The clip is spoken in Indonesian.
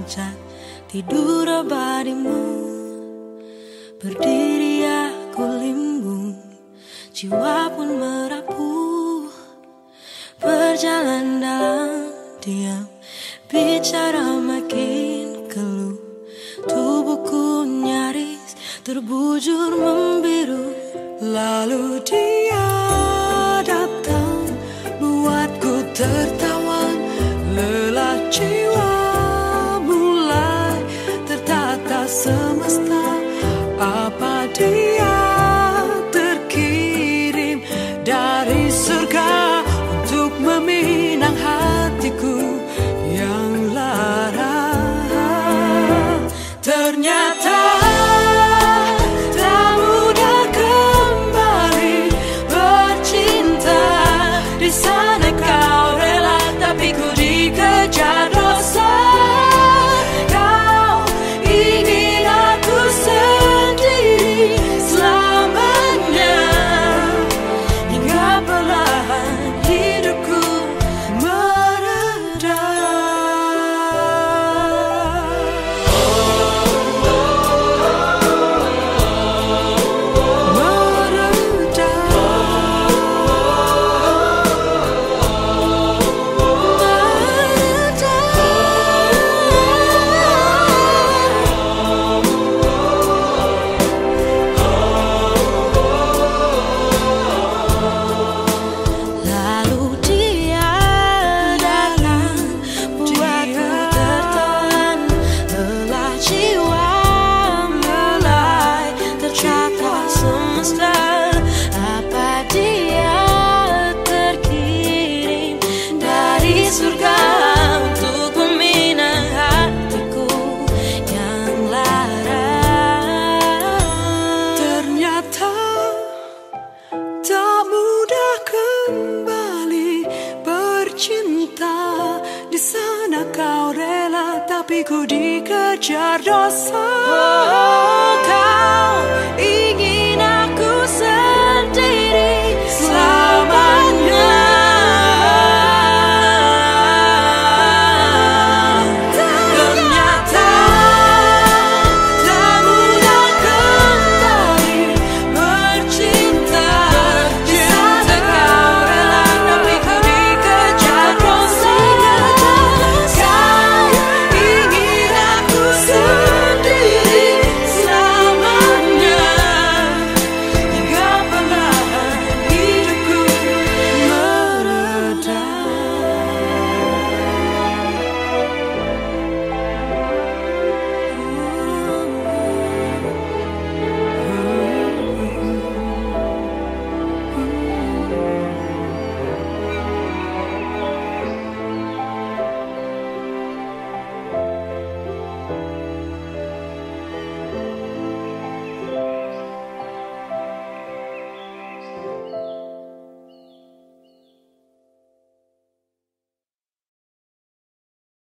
puncak tidur abadimu. Berdiri aku limbung, jiwa pun merapuh. Berjalan dalam diam, bicara makin keluh. Tubuhku nyaris terbujur membiru. Lalu dia datang, buatku tertawa. Lelah jiwa mulai tertata semesta. Apa dia terkirim dari surga untuk meminang hatiku yang lara? Ternyata tak mudah kembali bercinta. Di sana kau rela, tapi ku dikejar dosa. Kau ingin aku sendiri selamanya, hingga perlahan hidupku mereda. Surga untuk meminang hatiku yang lara. Ternyata tak mudah kembali bercinta. Di sana kau rela, tapi ku dikejar dosa. Kau ingin